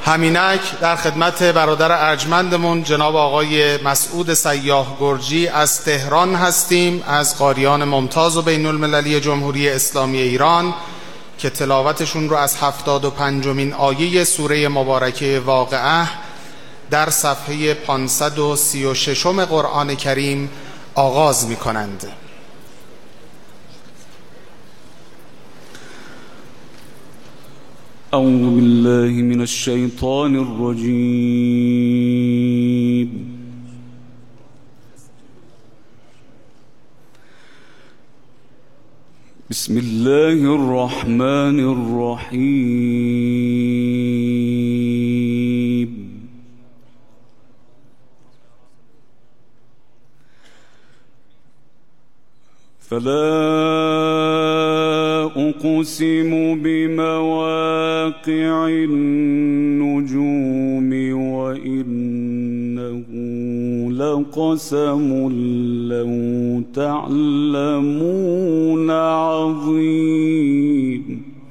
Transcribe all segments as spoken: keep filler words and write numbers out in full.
همینک در خدمت برادر ارجمندمون جناب آقای مسعود سیاح گرجی از تهران هستیم، از قاریان ممتاز و بین المللی جمهوری اسلامی ایران، که تلاوتشون رو از هفتاد و پنجمین آیه سوره مبارکه واقعه در صفحه پانصد و سی و ششم قرآن کریم آغاز می کنند. اعوذ بالله من الشیطان الرجیم. بسم الله الرحمن الرحیم. فلا أقسم بمواقع النجوم وإنه لقسم لو تعلمون عظيم.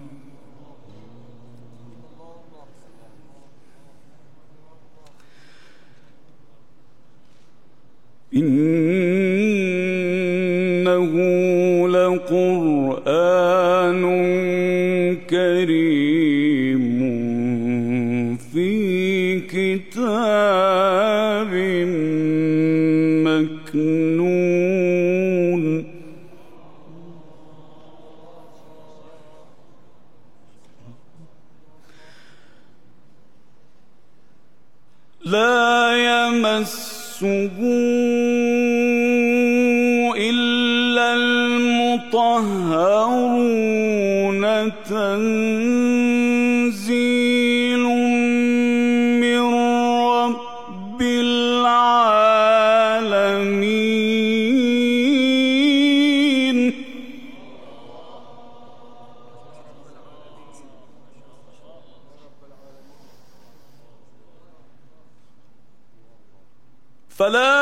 إنه لقرآن كريم في كتاب مكنون. لا يمسه إلا المطهرون، تنزيل من رب العالمين. فلا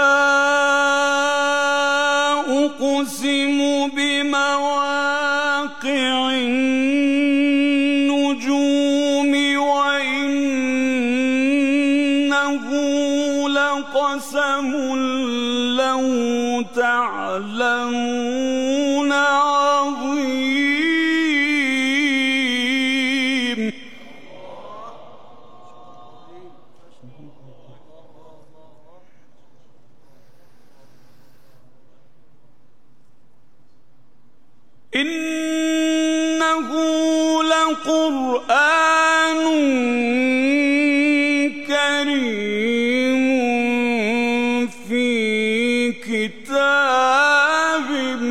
أقسم بمواقع النجوم وإنه لقسم لو تعلمون عظيم. إنه لقرآن كريم في كتاب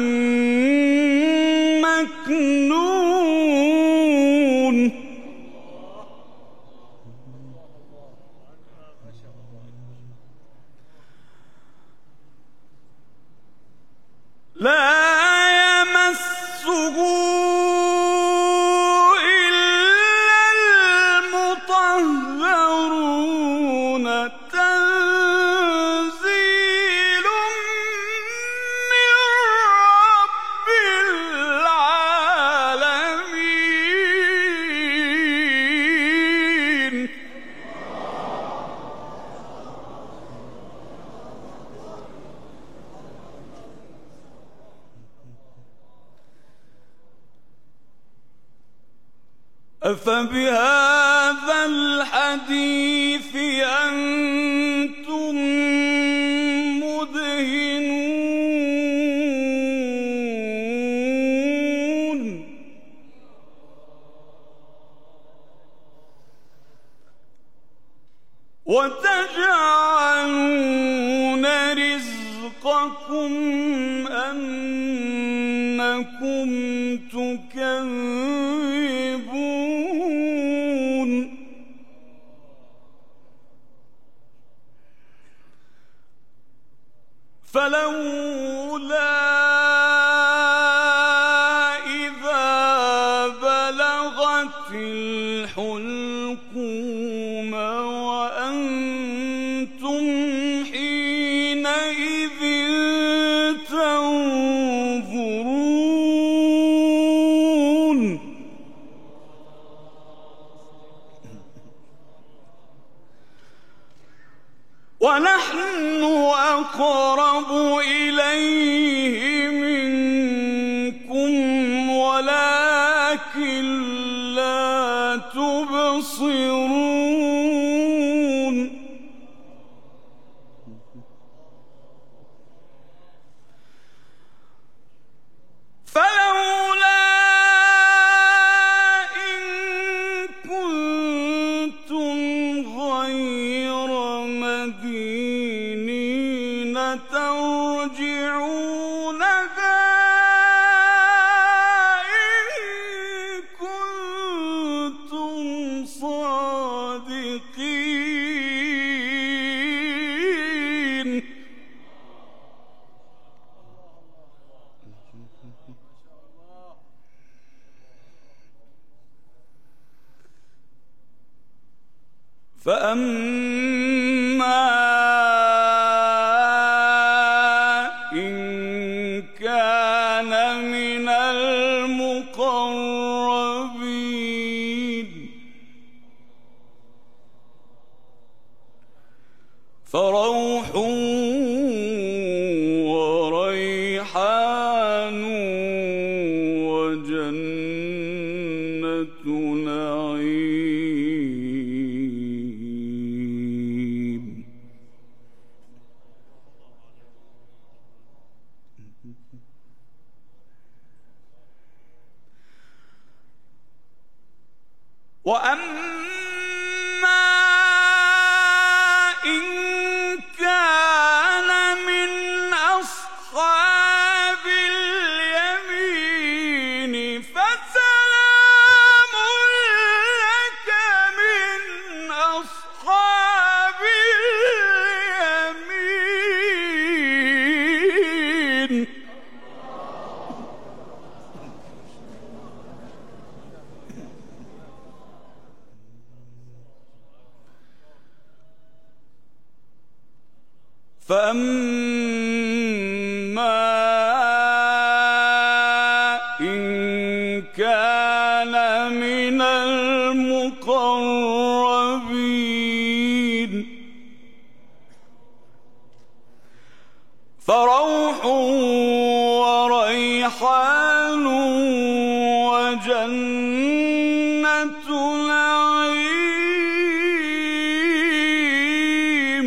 مكنون. لا يمسه إلا المطهرون، تنزيل من رب العالمين. أفبهذا الحديث أنتم مدهنون. وتجعلون رزقكم أنكم تكذبون. فلولا إذا بلغت الحلقوم وأنتم حينئذ تنظرون. ونحن أقرب إليه منكم ولكن لا تبصرون فلولا إن كنتم غير مدينين ترجعونها إن كنتم صادقين فأما إن كان من المقربين فروح وريحان وجنة نعيم وأما إن كان من أصحاب اليمين فسلام لك من أصحاب اليمين فأما إن كان من المقربين فروح وريحان وجنة نعيم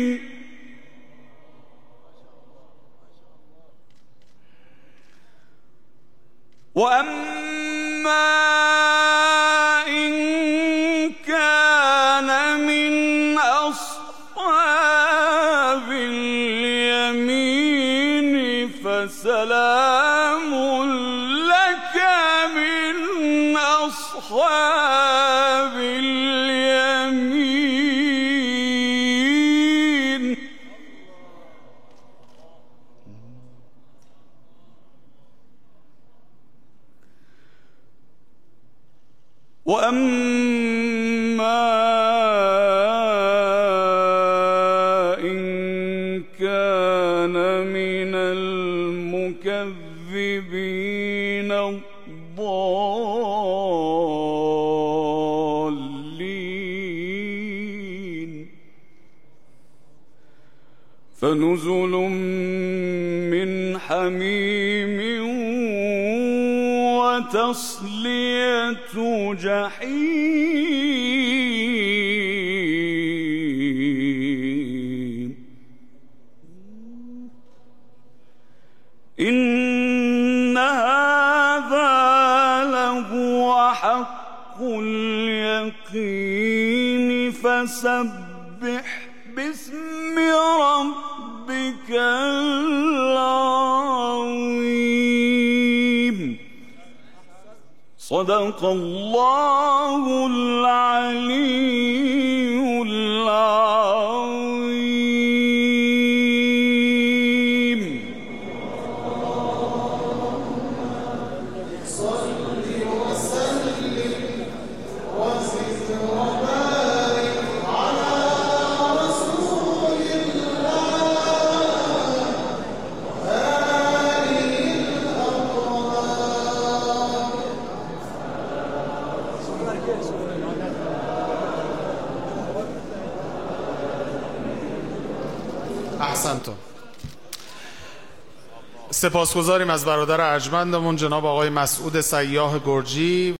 وأما إن كان من أصحاب اليمين فسلام لك من أصحاب اليمين وأما إن كان من المكذبين الضالين فنزل من حميم وتصلية جحيم إن هذا لهو حق اليقين فسبح باسم ربك العظيم صدق الله العلي العظيم. صل وسلم وزد وبارك على رسول الله وآله الأطهار. احسنتم. سپاسگزاریم از برادر ارجمندمون جناب آقای مسعود سیاح گرجی.